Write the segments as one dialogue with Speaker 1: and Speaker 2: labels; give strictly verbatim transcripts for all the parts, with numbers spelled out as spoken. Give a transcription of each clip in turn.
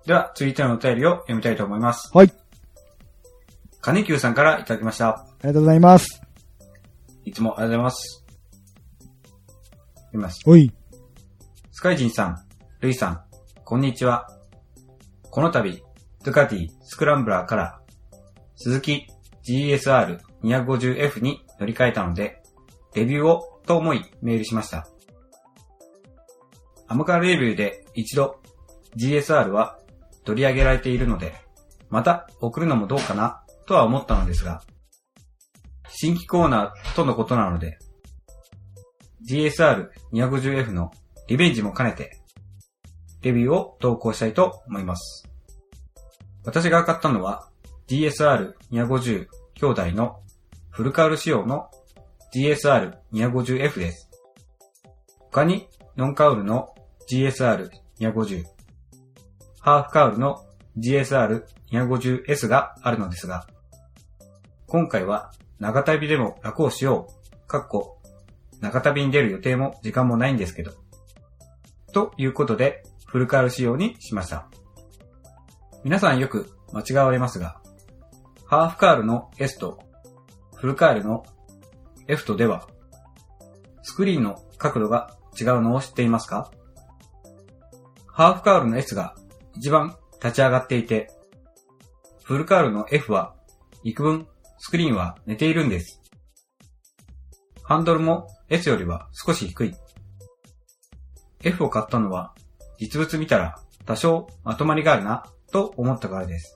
Speaker 1: では、続いてのお便りを読みたいと思います。
Speaker 2: はい。
Speaker 1: 金久さんからいただきました。
Speaker 2: ありがとうございます。
Speaker 1: いつもありがとうございます。読みます。
Speaker 2: おい。
Speaker 1: スカイジンさん、ルイさん、こんにちは。この度、ドゥカティスクランブラーから鈴木 ジーエスアールにひゃくごじゅうエフ に乗り換えたので、レビューをと思いメールしました。アムカレビューで一度 ジーエスアール は取り上げられているので、また送るのもどうかなとは思ったのですが、新規コーナーとのことなので、ジーエスアールにひゃくごじゅうエフ のリベンジも兼ねて、レビューを投稿したいと思います。私が買ったのは ジーエスアールにひゃくごじゅう 兄弟のフルカウル仕様の ジーエスアールにひゃくごじゅうエフ です。他にノンカウルの ジーエスアールにひゃくごじゅう、ハーフカウルの ジーエスアールにひゃくごじゅうエス があるのですが、今回は長旅でも楽をしよう、かっこ長旅に出る予定も時間もないんですけど、ということでフルカウル仕様にしました。皆さんよく間違われますが、ハーフカウルの S とフルカウルの F とでは、スクリーンの角度が違うのを知っていますか？ハーフカウルの S が一番立ち上がっていて、フルカウルの F は幾分スクリーンは寝ているんです。ハンドルも S よりは少し低い。F を買ったのは実物見たら多少まとまりがあるなと思ったからです。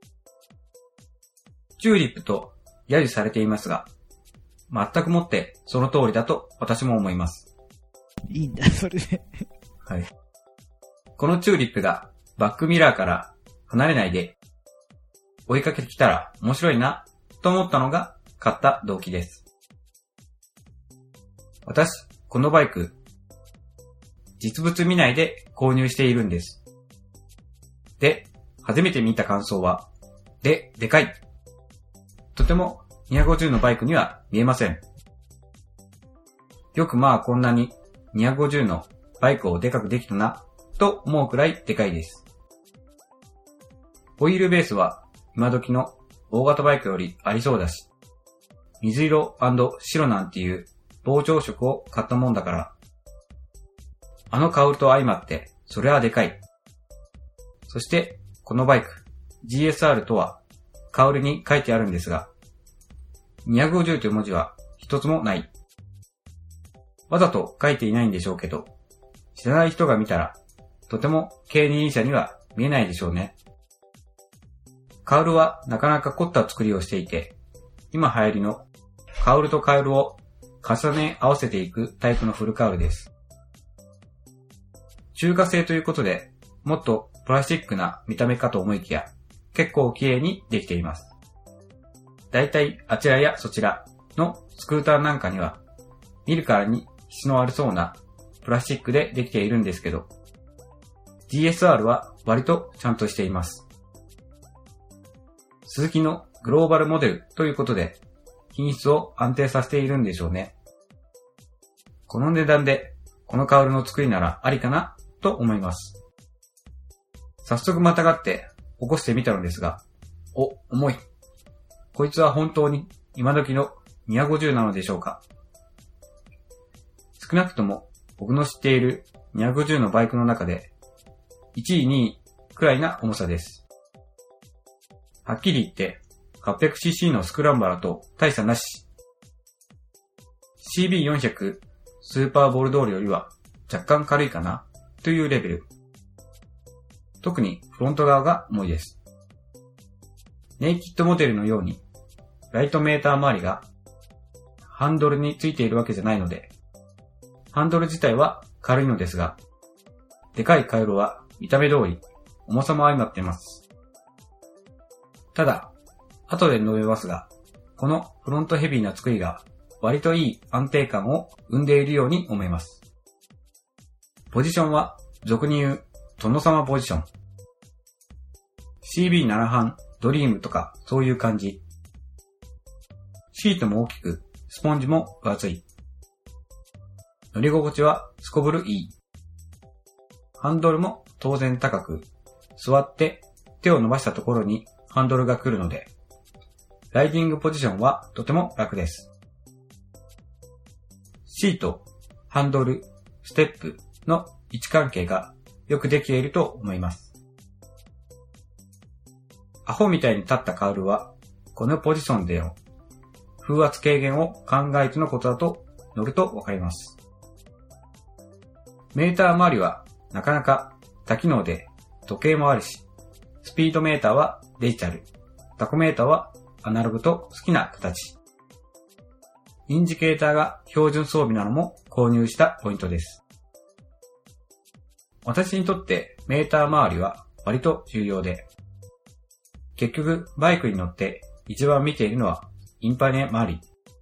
Speaker 1: チューリップと揶揄されていますが、全くもってその通りだと私も思います。
Speaker 2: いいんだ、それで。
Speaker 1: はい。このチューリップがバックミラーから離れないで追いかけてきたら面白いなと思ったのが買った動機です。私、このバイク、実物見ないで購入しているんです。で、初めて見た感想は、で、でかい。とてもにひゃくごじゅうのバイクには見えません。よくまあこんなににひゃくごじゅうのバイクをでかくできたな、と思うくらいでかいです。ホイールベースは今時の大型バイクよりありそうだし、水色&白なんていう膨張色を買ったもんだから、あのカウルと相まってそれはでかい。そしてこのバイク ジーエスアール とはカウルに書いてあるんですが、にひゃくごじゅうという文字は一つもない。わざと書いていないんでしょうけど、知らない人が見たらとても軽二輪車には見えないでしょうね。カウルはなかなか凝った作りをしていて、今流行りのカウルとカウルを重ね合わせていくタイプのフルカウルです。中華製ということで、もっとプラスチックな見た目かと思いきや、結構綺麗にできています。だいたいあちらやそちらのスクーターなんかには、見るからに質の悪そうなプラスチックでできているんですけど、ジーエスアール は割とちゃんとしています。スズキのグローバルモデルということで、品質を安定させているんでしょうね。この値段でこのカウルの作りならありかなと思います。早速またがって起こしてみたのですが、お、重い。こいつは本当に今時のにひゃくごじゅうなのでしょうか。少なくとも僕の知っているにひゃくごじゅうのバイクの中でいちいにいくらいな重さです。はっきり言って はっぴゃくシーシー のスクランバラと大差なし。シービーよんひゃく スーパーボルドールよりは若干軽いかなというレベル。特にフロント側が重いです。ネイキッドモデルのようにライトメーター周りがハンドルについているわけじゃないので、ハンドル自体は軽いのですが、でかいカウルは見た目通り重さも相まっています。ただ、後で述べますが、このフロントヘビーな作りが割といい安定感を生んでいるように思います。ポジションは俗に言う殿様ポジション。シービーなな 班、ドリームとかそういう感じ。シートも大きく、スポンジも分厚い。乗り心地はすこぶるいい。ハンドルも当然高く、 座って手を伸ばしたところにハンドルが来るので、ライディングポジションはとても楽です。シート、ハンドル、ステップの位置関係がよくできていると思います。アホみたいに立ったカウルは、このポジションでの風圧軽減を考えてのことだと乗るとわかります。メーター周りはなかなか多機能で時計もあるし、スピードメーターはデジタル、タコメーターはアナログと好きな形。インジケーターが標準装備なのも購入したポイントです。私にとってメーター周りは割と重要で、結局バイクに乗って一番見ているのはインパネ周り。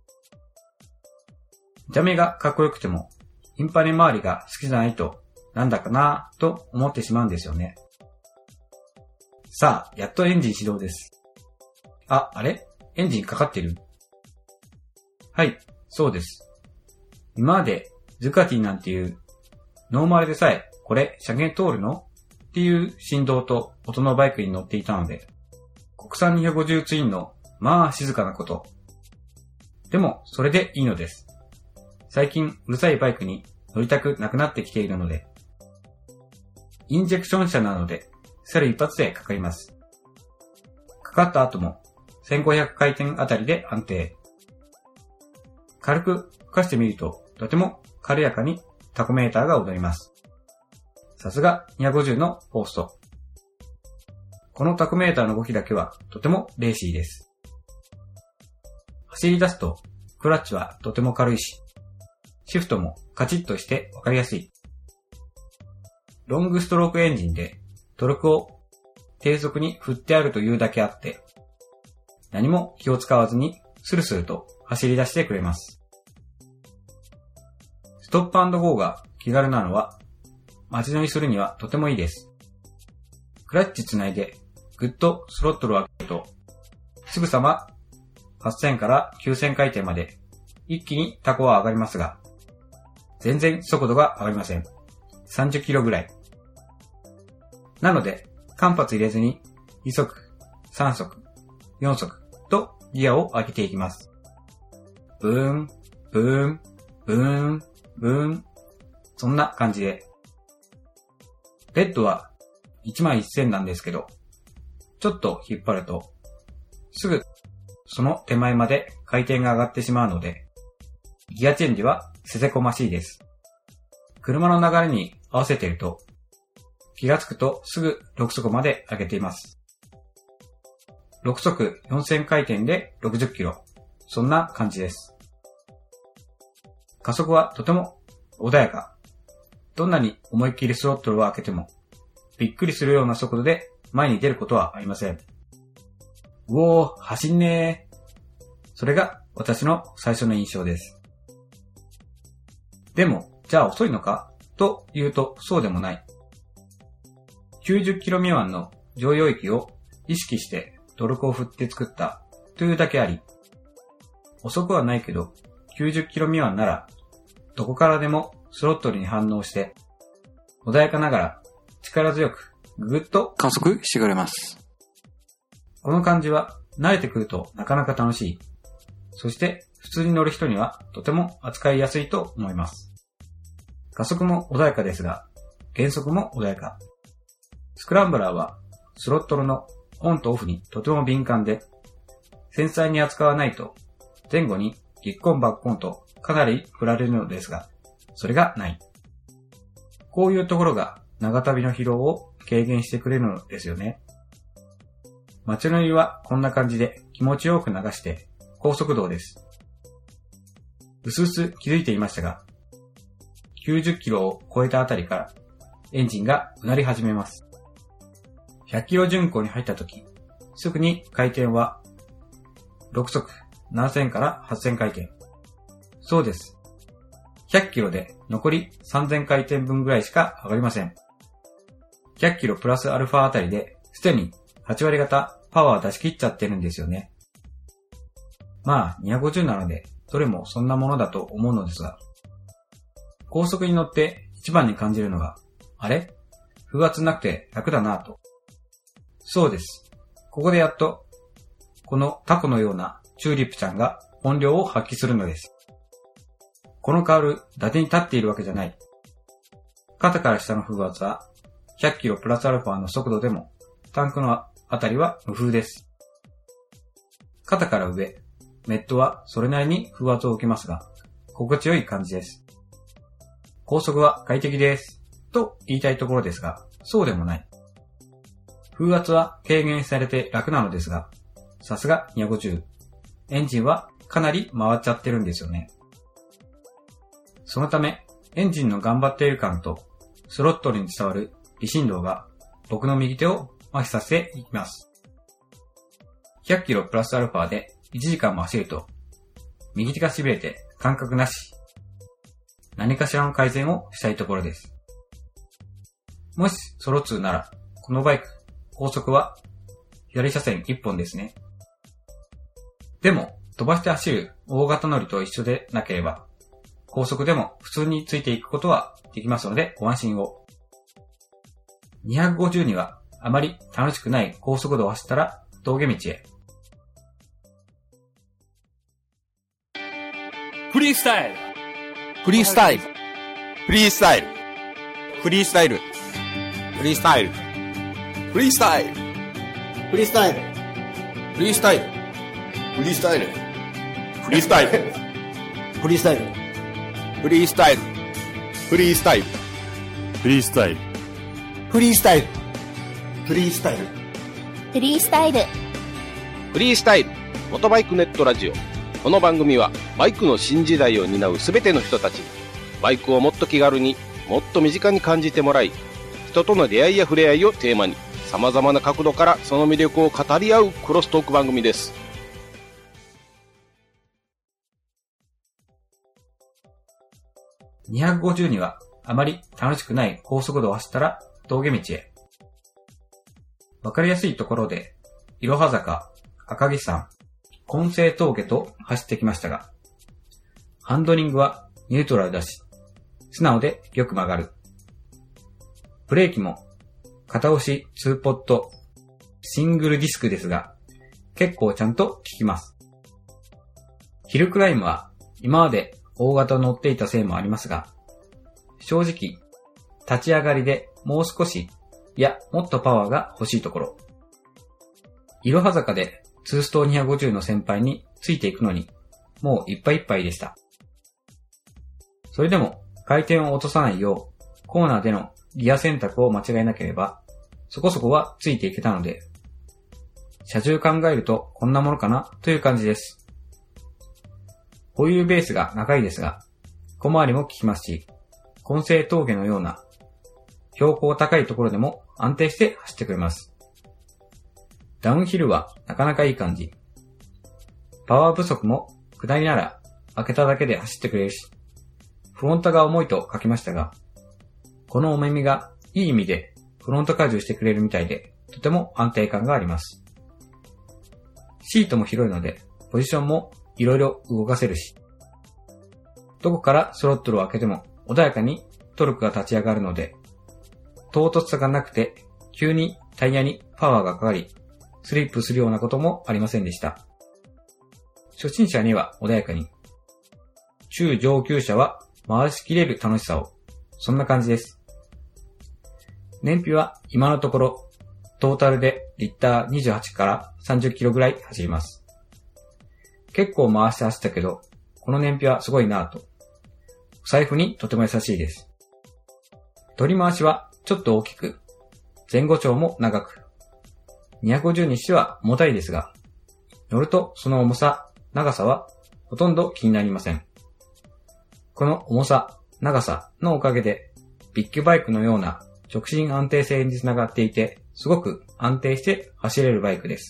Speaker 1: 見た目がかっこよくてもインパネ周りが好きじゃないとなんだかなぁと思ってしまうんですよね。さあ、やっとエンジン始動です。あ、あれ？エンジンかかってる？はい、そうです。今までドゥカティなんていうノーマルでさえこれ車検通るの？っていう振動と音のバイクに乗っていたので、国産にひゃくごじゅうツインのまあ静かなこと。でもそれでいいのです。最近うるさいバイクに乗りたくなくなってきているので、インジェクション車なのでセル一発でかかります。かかった後もせんごひゃく回転あたりで安定。軽く吹かしてみるととても軽やかにタコメーターが踊ります。さすがにひゃくごじゅうのポースト。このタコメーターの動きだけはとてもレーシーです。走り出すとクラッチはとても軽いし、シフトもカチッとしてわかりやすい。ロングストロークエンジンでトルクを低速に振ってあるというだけあって、何も気を使わずにスルスルと走り出してくれます。ストップ&ゴーが気軽なのは街乗りするにはとてもいいです。クラッチつないでぐっとスロットルを開けると、すぐさまはっせんからきゅうせん回転まで一気にタコは上がりますが、全然速度が上がりません。さんじゅっキロぐらい。なので、間髪入れずにに速、さん速、よん速とギアを上げていきます。ブーン、ブーン、ブーン、ブーン。そんな感じで。レッドはいちまんせんなんですけど、ちょっと引っ張ると、すぐその手前まで回転が上がってしまうので、ギアチェンジはせせこましいです。車の流れに合わせていると、気がつくとすぐろく速まで上げています。ろく速よんせん回転でろくじゅっキロ。そんな感じです。加速はとても穏やか。どんなに思いっきりスロットルを開けても、びっくりするような速度で前に出ることはありません。うおー、走んねー。それが私の最初の印象です。でも、じゃあ遅いのかというとそうでもない。きゅうじゅっキロ未満の乗用域を意識してトルクを振って作ったというだけあり、遅くはないけどきゅうじゅっキロ未満ならどこからでもスロットルに反応して穏やかながら力強くぐぐっと加速してくれます。この感じは慣れてくるとなかなか楽しい。そして普通に乗る人にはとても扱いやすいと思います。加速も穏やかですが、減速も穏やか。スクランブラーはスロットルのオンとオフにとても敏感で、繊細に扱わないと前後にギッコンバッコンとかなり振られるのですが、それがない。こういうところが長旅の疲労を軽減してくれるのですよね。街乗りはこんな感じで気持ちよく流して高速道です。うすうす気づいていましたが、きゅうじゅっキロを超えたあたりからエンジンがうなり始めます。ひゃくキロ巡航に入ったとき、すぐに回転はろく速ななせんからはっせん回転。そうです。ひゃくキロで残りさんぜん回転分ぐらいしか上がりません。ひゃくキロプラスアルファあたりですでにはち割方パワー出し切っちゃってるんですよね。まあにひゃくごじゅうなのでどれもそんなものだと思うのですが、高速に乗って一番に感じるのが、あれ？風圧なくて楽だなぁと。 そうです。ここでやっと、このタコのようなチューリップちゃんが本領を発揮するのです。このカール、伊達に立っているわけじゃない。肩から下の風圧はひゃくキロプラスアルファの速度でもタンクのあたりは無風です。肩から上、メットはそれなりに風圧を受けますが、心地よい感じです。高速は快適です。と言いたいところですが、そうでもない。風圧は軽減されて楽なのですが、さすがにひゃくごじゅう。エンジンはかなり回っちゃってるんですよね。そのため、エンジンの頑張っている感と、スロットルに伝わる微振動が僕の右手を麻痺させていきます。ひゃくキロプラスアルファでいちじかんも走ると、右手が痺れて感覚なし。何かしらの改善をしたいところです。もしソロツーなら、このバイク、高速は左車線いっぽんですね。でも、飛ばして走る大型乗りと一緒でなければ、高速でも普通についていくことはできますのでご安心を。にひゃくごじゅうにはあまり楽しくない高速度を走ったら峠道へ。
Speaker 3: フリースタイル
Speaker 4: フリースタイルフリースタイルフリースタイルフリースタイルフリースタイル
Speaker 5: フリースタイル
Speaker 4: フリースタイル
Speaker 5: フリースタイル
Speaker 4: フリースタイル
Speaker 5: フリースタイル
Speaker 4: フリースタイルフリースタイル
Speaker 3: フリースタイル
Speaker 5: フリースタイルフリースタイル
Speaker 6: フリースタイル
Speaker 4: フリースタイルモトバイクネットラジオ。この番組はバイクの新時代を担うすべての人たちにバイクをもっと気軽にもっと身近に感じてもらい、人との出会いや触れ合いをテーマに様々な角度からその魅力を語り合うクロストーク番組です。
Speaker 1: にひゃくごじゅうにはあまり楽しくない高速度を走ったら峠道へ。わかりやすいところで、いろは坂、赤城山、金星峠と走ってきましたが、ハンドリングはニュートラルだし、素直でよく曲がる。ブレーキも片押しツーポット、シングルディスクですが、結構ちゃんと効きます。ヒルクライムは今まで大型乗っていたせいもありますが、正直、立ち上がりでもう少し、いや、もっとパワーが欲しいところ。いろは坂でツーストにひゃくごじゅうの先輩についていくのに、もういっぱいいっぱいでした。それでも回転を落とさないよう、コーナーでのギア選択を間違えなければ、そこそこはついていけたので、車重考えるとこんなものかなという感じです。ホイールベースが長いですが、小回りも効きますし、金星峠のような標高高いところでも安定して走ってくれます。ダウンヒルはなかなかいい感じ。パワー不足も下りなら開けただけで走ってくれるし、フロントが重いと書きましたが、この重みがいい意味でフロント荷重してくれるみたいで、とても安定感があります。シートも広いので、ポジションもいろいろ動かせるし、どこからスロットルを開けても穏やかにトルクが立ち上がるので、唐突さがなくて、急にタイヤにパワーがかかり、スリップするようなこともありませんでした。初心者には穏やかに、中上級者は回しきれる楽しさを、そんな感じです。燃費は今のところ、トータルでリッターにじゅうはちからさんじゅっキロぐらい走ります。結構回して走ったけど、この燃費はすごいなぁと。お財布にとても優しいです。取り回しはちょっと大きく、前後長も長く、にひゃくごじゅうにしては重たいですが、乗るとその重さ、長さはほとんど気になりません。この重さ、長さのおかげで、ビッグバイクのような直進安定性につながっていて、すごく安定して走れるバイクです。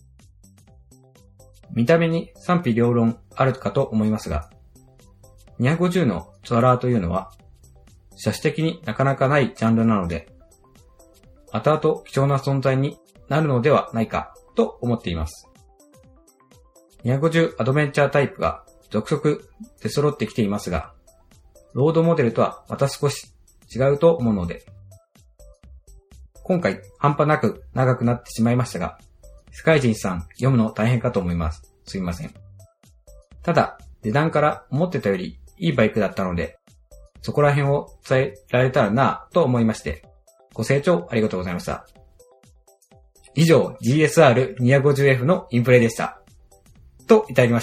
Speaker 1: 見た目に賛否両論あるかと思いますが、にひゃくごじゅうのツアラーというのは、車種的になかなかないジャンルなので、後々貴重な存在になるのではないかと思っています。にひゃくごじゅうアドベンチャータイプが続々出揃ってきていますが、ロードモデルとはまた少し違うと思うので、 今回半端なく長くなってしまいましたが、スカイジンさん読むの大変かと思います。すいません。ただ、値段から思ってたよりいいバイクだったので、そこら辺を伝えられたらなぁと思いまして、ご清聴ありがとうございました。以上、ジーエスアールにひゃくごじゅうエフ のインプレイでした。と、いただきました。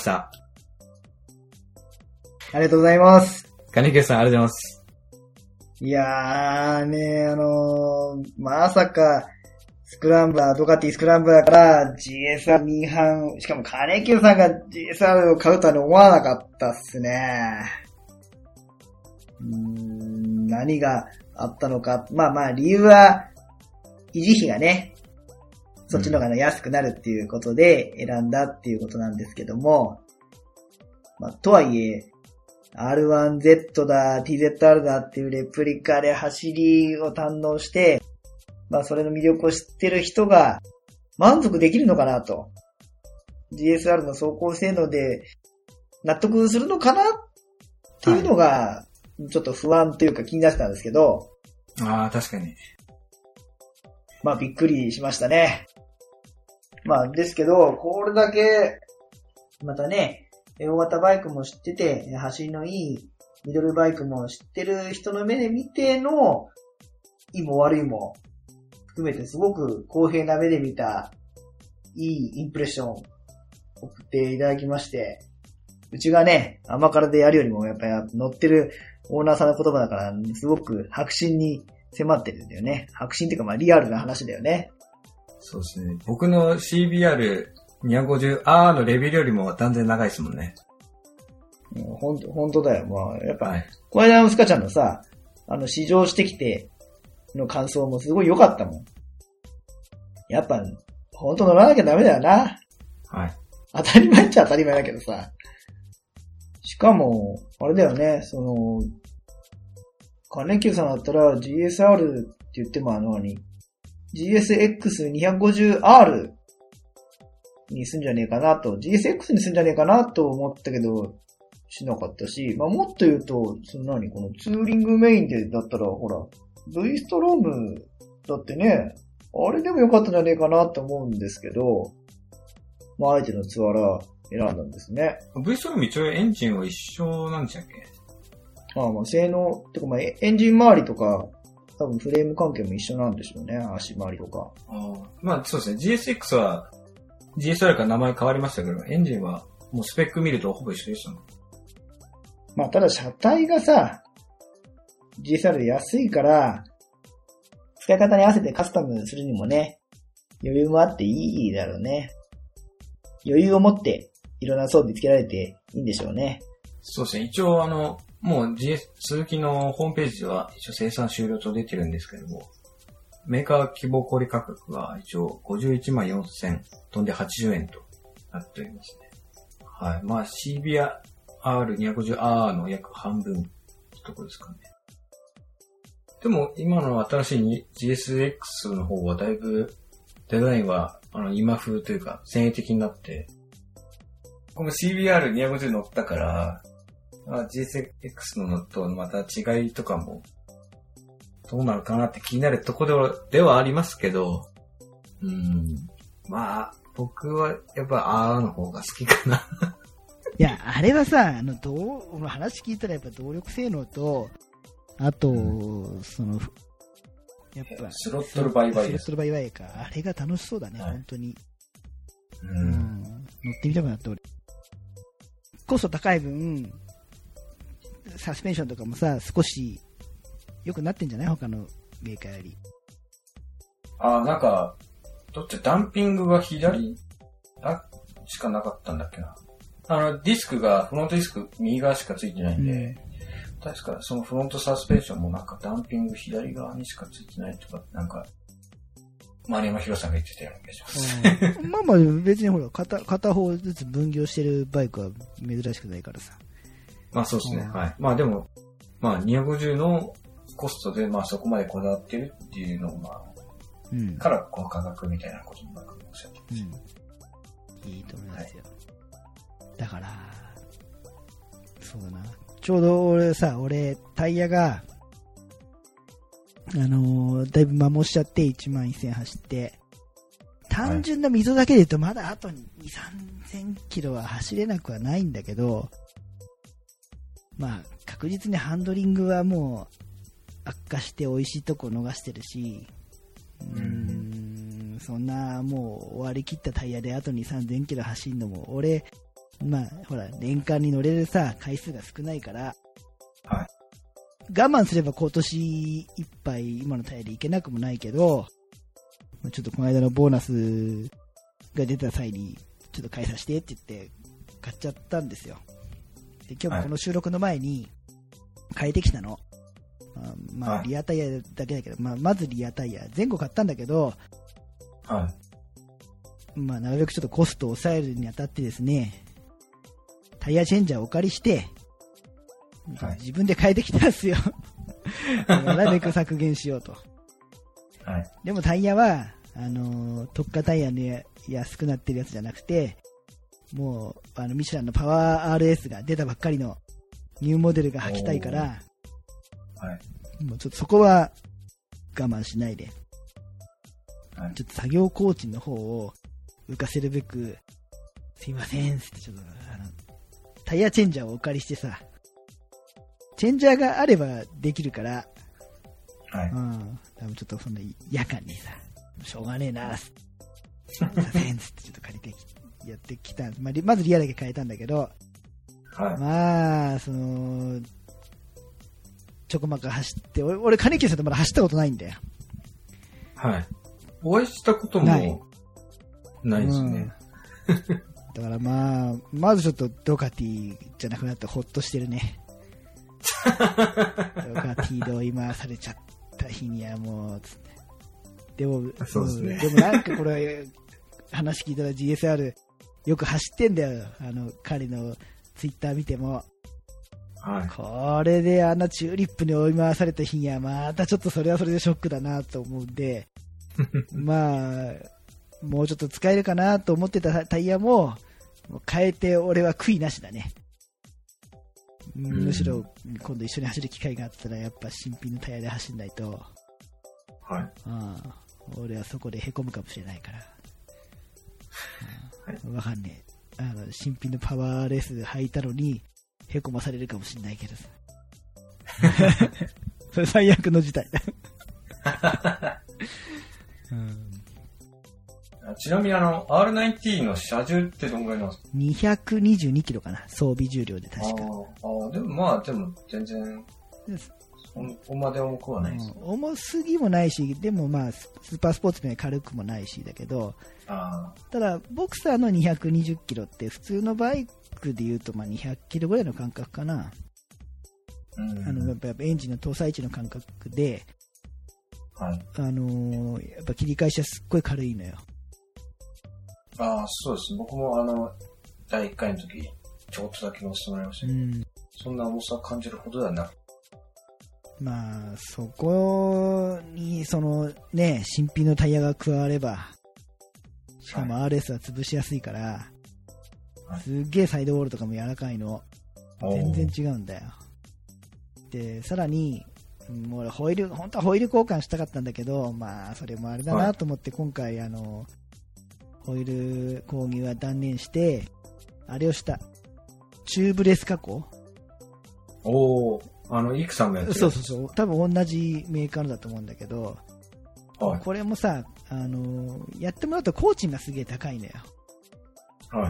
Speaker 2: ありがとうございます。
Speaker 1: 金木さん、ありがとうございます。
Speaker 2: いやーね、あのー、まさか、スクランブラー、ドカティスクランブラーから ジーエスアールに 班、しかも金木さんが ジーエスアール を買うとは思わなかったっすね。うーん、何があったのか。まあまあ、理由は、維持費がね、そっちの方が安くなるっていうことで選んだっていうことなんですけども、まあ、とはいえ、アールワンゼット だ、ティーゼットアール だっていうレプリカで走りを堪能して、まあそれの魅力を知ってる人が満足できるのかなと。ジーエスアール の走行性能で納得するのかなっていうのが、ちょっと不安というか気になってたんですけど。
Speaker 1: ああ、確かに。
Speaker 2: まあびっくりしましたね。まあですけど、これだけ、またね、大型バイクも知ってて、走りのいいミドルバイクも知ってる人の目で見ての、いいも悪いも含めてすごく公平な目で見た、いいインプレッションを送っていただきまして、うちがね、甘辛でやるよりもやっぱり乗ってるオーナーさんの言葉だから、すごく迫真に迫ってるんだよね。迫真っていうかまあリアルな話だよね。
Speaker 1: そうですね。僕の シービーアールにひゃくごじゅうアール のレビューよりも断然長いですもんね。
Speaker 2: ほんと、ほんとだよ。まあ、やっぱ、
Speaker 1: はい、
Speaker 2: この間のスカちゃんのさ、あの、試乗してきての感想もすごい良かったもん。やっぱ、ほんと乗らなきゃダメだよな。
Speaker 1: はい。
Speaker 2: 当たり前っちゃ当たり前だけどさ。しかも、あれだよね、その、金久さんだったら ジーエスアール って言ってもあのに、ジーエスエックスにひゃくごじゅうアール にすんじゃねえかなと、ジーエスエックス にすんじゃねえかなと思ったけど、しなかったし、まあ、もっと言うと、その何、このツーリングメインでだったら、ほら、V ストロームだってね、あれでもよかったんじゃねえかなと思うんですけど、まあ、相手のツアラ選んだんですね。
Speaker 1: V ストローム一応エンジンは一緒なんでしたっけ？
Speaker 2: まあまあ、性能、てかまあ、エンジン周りとか、多分フレーム関係も一緒なんでしょうね、足回りとか。
Speaker 1: あまあ、そうですね。ジーエスエックス は、ジーエスアール から名前変わりましたけど、エンジンはもうスペック見るとほぼ一緒でしたもん。
Speaker 2: まあ、ただ車体がさ、ジーエスアール で安いから、使い方に合わせてカスタムするにもね、余裕もあっていいだろうね。余裕を持っていろんな装備つけられていいんでしょうね。
Speaker 1: そうですね。一応あの、もう ジーエス、鈴木のホームページでは一応生産終了と出てるんですけども、メーカー希望小売価格は一応ごじゅういちまんよんせん飛んではちじゅうえんとなっておりますね。はい。まあ シービーアールにひゃくごじゅうアール の約半分ってとこですかね。でも今の新しい ジーエスエックス の方はだいぶデザインはあの今風というか先鋭的になって、この シービーアールにひゃくごじゅう乗ったから、まあ、ジーエスエックス のとまた違いとかもどうなるかなって気になるところではありますけど、うーん、まあ僕はやっぱアーの方が好きかな。
Speaker 6: いや、あれはさ、あの、どう、話聞いたらやっぱ動力性能と、あと、うん、その、やっぱ、
Speaker 1: スロットルバイバイ
Speaker 6: スロットルバイバイか。あれが楽しそうだね、はい、本当に。
Speaker 1: うん。
Speaker 6: 乗ってみたくなって俺。コスト高い分、サスペンションとかもさ、少し良くなってんじゃない他のメーカーより。
Speaker 1: ああ、なんか、どっちダンピングが左あしかなかったんだっけな。あの、ディスクが、フロントディスク右側しかついてないんで、うん、確かそのフロントサスペンションもなんかダンピング左側にしかついてないとか、なんか、丸山博さんが言ってたような気がします。
Speaker 6: うん、まあまあ別にほら、片、片方ずつ分業してるバイクは珍しくないからさ。
Speaker 1: まあそうですね、うん、はい。まあでも、まあにひゃくごじゅうのコストでまあそこまでこだわってるっていうのをまあ、うん、からこの価格みたいなこともなんかおっしゃってました、
Speaker 6: うん。いいと思いますよ。はい、だから、そうだな。ちょうど俺さ、俺、タイヤが、 のー、だいぶ摩耗しちゃっていちまんせん走って、単純な溝だけで言うとまだあとに、さんぜんキロは走れなくはないんだけど、まあ確実にハンドリングはもう悪化して美味しいとこ逃してるし、うーん、そんなもう終わりきったタイヤであとに、さんぜんキロ走るのも、俺、まあほら年間に乗れるさ回数が少ないから、
Speaker 1: はい、
Speaker 6: 我慢すれば今年いっぱい今のタイヤでいけなくもないけど、ちょっとこの間のボーナスが出た際にちょっと買いさせてって言って買っちゃったんですよ。で今日もこの収録の前に変えてきたの。はい、まあリアタイヤだけだけど、まあ、まずリアタイヤ前後買ったんだけど、
Speaker 1: はい、
Speaker 6: まあなるべくちょっとコストを抑えるにあたってですね、タイヤチェンジャーをお借りして、はい、自分で変えてきたんですよ。なるべく削減しようと。はい、でもタイヤはあのー、特価タイヤで安くなってるやつじゃなくて、もうあのミシュランのパワー アールエス が出たばっかりのニューモデルが履きたいから、はい、もうちょっとそこは我慢しないで、はい、ちょっと作業工賃の方を浮かせるべく、すいませんってちょっとあのタイヤチェンジャーをお借りしてさ、チェンジャーがあればできるから、はい、うん、多分ちょっとそんな夜間にさ、しょうがねえな、すいませんつってちょっと借りてやってきた。まあ、まずリアだけ変えたんだけど、はい、まあそのちょこまか走って、俺俺金木さんとまだ走ったことないんだよ。はい。
Speaker 1: お会いしたこともないないですね。
Speaker 6: うん、だからまあまずちょっとドカティじゃなくなってほっとしてるね。ドカティで追い回されちゃった日にはもうつって。でも、
Speaker 1: そうですね。
Speaker 6: でもなんかこれ話聞いたら ジーエスアール よく走ってんだよ。あの彼のツイッター見ても。はい、これであんなチューリップに追い回された日にはまたちょっとそれはそれでショックだなと思うんで、まあもうちょっと使えるかなと思ってたタイヤも変えて俺は悔いなしだね。むしろ今度一緒に走る機会があったらやっぱ新品のタイヤで走んないと、はい、ああ俺はそこでへこむかもしれないから、はい、わかんねえ、あの新品のパワーレース履いたのにへこまされるかもしれないけどさそれ最悪の事態だ、
Speaker 1: うん、ちなみにあの アールナインティー の車重ってどんぐらいなんですか？
Speaker 6: にひゃくにじゅうにキロかな、装備重量で確か。あ
Speaker 1: あ、でもまあでも全然そこまで重くはないです、ね、
Speaker 6: うん、重すぎもないし、でもまあスーパースポーツみたいに軽くもないしだけど、あただボクサーのにひゃくにじゅっキロって普通のバイクでいうとまあにひゃっキロぐらいの感覚かな。うん、あのやっぱエンジンの搭載値の感覚で、はい、あのー、やっぱ切り返しはすっごい軽いのよ。
Speaker 1: ああ、そうです。僕もあのだいいっかいの時ちょっとだけ乗せてもらいましたけど、うん、そんな重さを感じるほどではなく、
Speaker 6: まあそこにそのね新品のタイヤが加われば、しかも アールエス は潰しやすいから、はい、すっげえサイドウォールとかも柔らかいの、全然違うんだよ。でさらにもうホイール本当はホイール交換したかったんだけど、まあそれもあれだなと思って、はい、今回あのホイール購入は断念して、あれをしたチューブレス加工。
Speaker 1: おー、あのイクさんのやつ。
Speaker 6: そうそうそう、多分同じメーカーのだと思うんだけど、はい、これもさ、あのやってもらうと工賃がすげえ高いのよ。はい。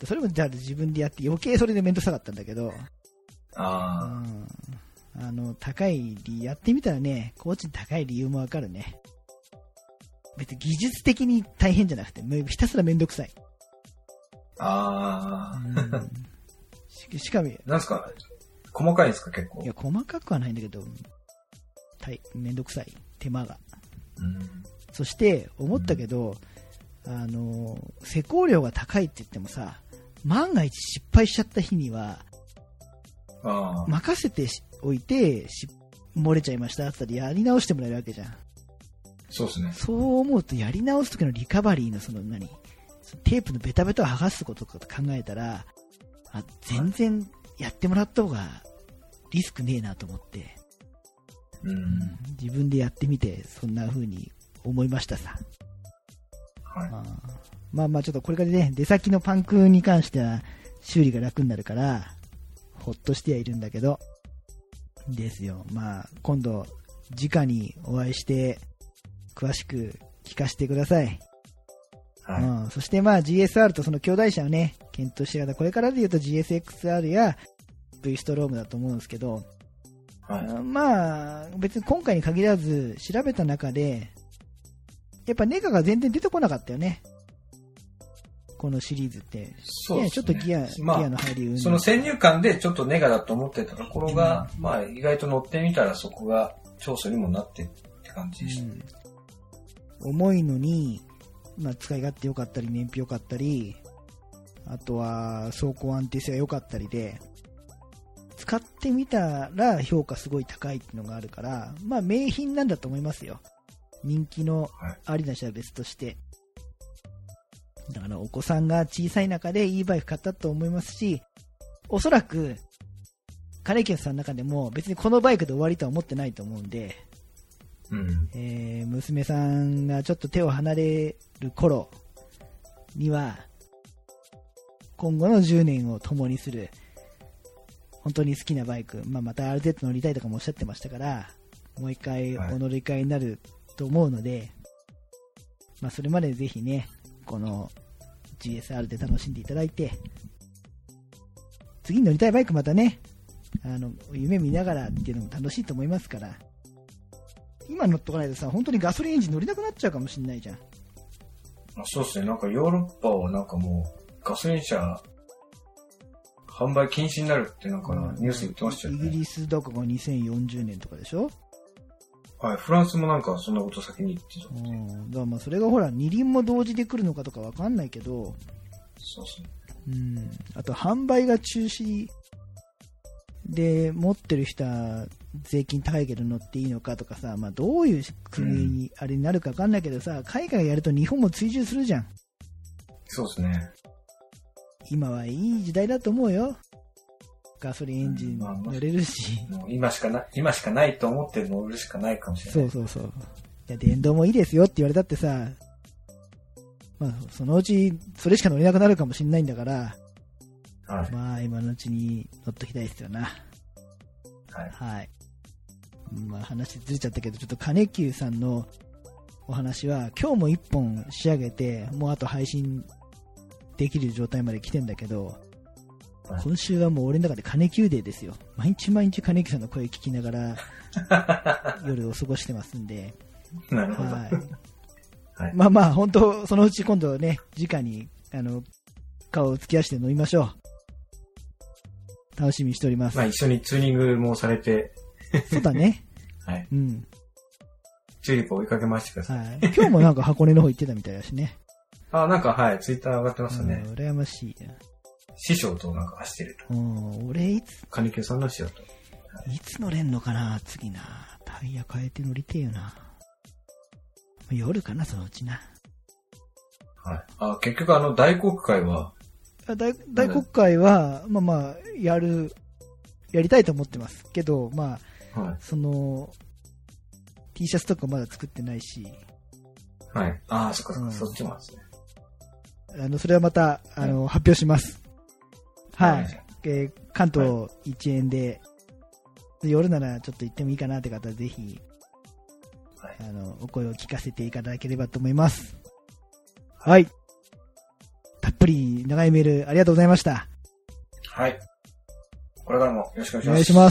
Speaker 6: それもじゃあ自分でやって余計それで面倒くさかったんだけど、ああ、うん、あの高い理やってみたらね、工賃高い理由もわかるね。別に技術的に大変じゃなくて、ひたすらめんどくさい。ああ、うん、し, しかも
Speaker 1: なんすか、細かいですか結構。
Speaker 6: いや細かくはないんだけど、めんどくさい、手間が。うん、そして思ったけど、うん、あの施工量が高いって言ってもさ、万が一失敗しちゃった日にはあ任せておいてし漏れちゃいましたってやり直してもらえるわけじゃん。
Speaker 1: そうですね。
Speaker 6: そう思うとやり直す時のリカバリーのその何テープのベタベタを剥がすこととか考えたら、あ全然やってもらった方がリスクねえなと思って、
Speaker 1: うん、
Speaker 6: 自分でやってみてそんな風に思いましたさ。
Speaker 1: はい、
Speaker 6: あまあまあちょっとこれからね、出先のパンクに関しては修理が楽になるからほっとしてはいるんだけどですよ。まあ今度直にお会いして詳しく聞かせてください。
Speaker 1: はい、
Speaker 6: うん、そしてまあ ジーエスアール とその兄弟車をね検討してからこれからで言うと ジーエスエックスアール や V ストロームだと思うんですけど、
Speaker 1: はい、
Speaker 6: まあ別に今回に限らず調べた中でやっぱネガが全然出てこなかったよね、このシリーズって。
Speaker 1: そうですね、
Speaker 6: ちょっとギア、
Speaker 1: まあ、
Speaker 6: ギアの入り、うん、
Speaker 1: その先入観でちょっとネガだと思ってたところが、うん、まあ意外と乗ってみたらそこが長所にもなってって感じでしたね、
Speaker 6: うん、重いのに、まあ、使い勝手良かったり燃費良かったり、あとは走行安定性が良かったりで使ってみたら評価すごい高いっていうのがあるから、まあ名品なんだと思いますよ。人気のありなしは別として、だからお子さんが小さい中でいいバイク買ったと思いますし、おそらく金木さんの中でも別にこのバイクで終わりとは思ってないと思うんで、
Speaker 1: うん
Speaker 6: えー、娘さんがちょっと手を離れる頃には今後のじゅうねんを共にする本当に好きなバイク、まあ、また アールゼット 乗りたいとかもおっしゃってましたから、もう一回お乗り換えになると思うので、はい、まあ、それまでぜひねこの ジーエスアール で楽しんでいただいて、次に乗りたいバイクまたねあの夢見ながらっていうのも楽しいと思いますから、今乗っとかないとさ本当にガソリンエンジン乗れなくなっちゃうかもしれないじゃん。
Speaker 1: あ、そうですね、なんかヨーロッパはなんかもうガソリン車販売禁止になるってなんかニュース言ってましたよね。
Speaker 6: イギリスだかがにせんよんじゅうねんとかでしょ。
Speaker 1: はい、フランスもなんかそんなこと先に言ってたって。
Speaker 6: うん、だからまあそれがほら二輪も同時で来るのかとかわかんないけど、
Speaker 1: そうそう。
Speaker 6: うん、あと販売が中止で持ってる人は税金高いけど乗っていいのかとかさ、まあどういう国にあれになるかわかんないけどさ、うん、海外やると日本も追従するじゃん。
Speaker 1: そうですね。
Speaker 6: 今はいい時代だと思うよ。ガソリンエンジン乗れるし、
Speaker 1: うんまあ、もう今しかな今しかないと思って乗るしかないかもしれない。
Speaker 6: そうそうそう。いや電動もいいですよって言われたってさ、まあそのうちそれしか乗れなくなるかもしれないんだから、
Speaker 1: はい、
Speaker 6: まあ今のうちに乗っときたいですよな。
Speaker 1: はい。
Speaker 6: はい。まあ話ずれちゃったけど、ちょっと金久さんのお話は今日も一本仕上げて、もうあと配信できる状態まで来てんだけど、はい、今週はもう俺の中で金久デーですよ。毎日毎日金久さんの声聞きながら夜を過ごしてますんで。
Speaker 1: なるほど。
Speaker 6: はいはい、まあまあ本当そのうち今度ね直にあの顔を突き出して飲みましょう。楽しみにしております。
Speaker 1: まあ一緒にツーニングもされて。
Speaker 6: そうだね。
Speaker 1: はい。
Speaker 6: うん。
Speaker 1: チューリップ追いかけましてください。
Speaker 6: はい。今日もなんか箱根の方行ってたみたいだしね。
Speaker 1: あ、なんかはい、ツイッター上がってましたね。
Speaker 6: 羨ましい。
Speaker 1: 師匠となんか走ってると。
Speaker 6: うん、俺いつ、
Speaker 1: 金木さんの師匠と。
Speaker 6: はい、いつ乗れんのかな、次な。タイヤ変えて乗りてえよな。夜かな、そのうちな。
Speaker 1: はい。あ、結局あの大国会は
Speaker 6: 大、大国会は、まあまあ、やる、やりたいと思ってますけど、まあ、はい、その、T シャツとかまだ作ってないし。
Speaker 1: はい。ああ、そっかそっか、うん、そっちもですね。
Speaker 6: あの、それはまた、あの、はい、発表します。はい。はい、えー、関東いちえんで、はい、夜ならちょっと行ってもいいかなって方はぜひ、はい、あの、お声を聞かせていただければと思います。はい。たっぷり長いメールありがとうございました。
Speaker 1: はい。これからもよろしくお願いします。
Speaker 6: お願いします。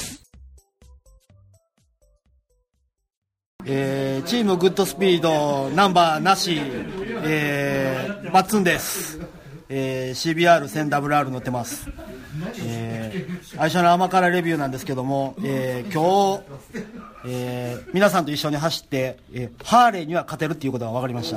Speaker 5: えー、チームグッドスピードナンバーなし、えー、マッツンです。えー、シービーアールせんダブリューアール 乗ってます。えー、最初の甘辛レビューなんですけども、えー、今日、えー、皆さんと一緒に走って、えー、ハーレーには勝てるっていうことが分かりました。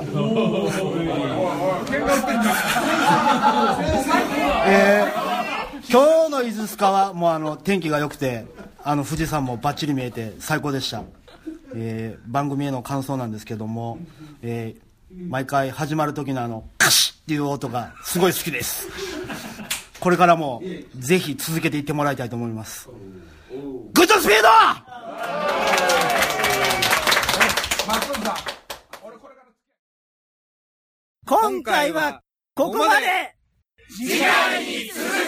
Speaker 5: えー、今日の伊豆スカはもうあの天気が良くて、あの富士山もバッチリ見えて最高でした。えー、番組への感想なんですけども、えー、毎回始まる時のあのカシッっていう音がすごい好きです。これからもぜひ続けていってもらいたいと思います。グッドスピード！ 今回はここまで。
Speaker 7: 次回に続く